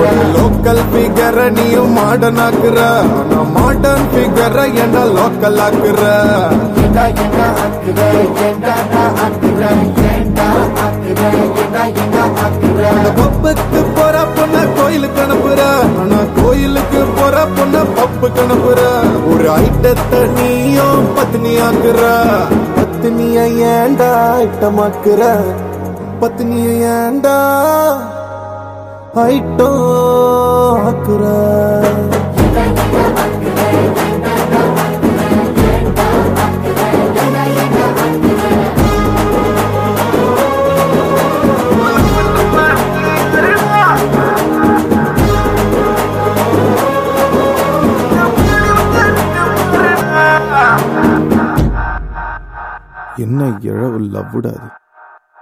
Local ஃபிகர நீயும் modern ஆக்குற, நான் மாடர்ன் ஃபிகர என்ன லோக்கல் ஆக்குற. பப்புக்கு போற பொண்ண கோயிலுக்கு அனுப்புற, ஆனா கோயிலுக்கு போற பொண்ண பப்புக்கு அனுப்புற. ஒரு ஐட்டத்தை நீயும் பத்னி ஆக்குற, பத்னிய ஏண்டா ஐட்டமாக்குற, பத்னிய ஏண்டா ஐட்டம் ஆக்குற. என்ன இழவு லவ்வுடாது.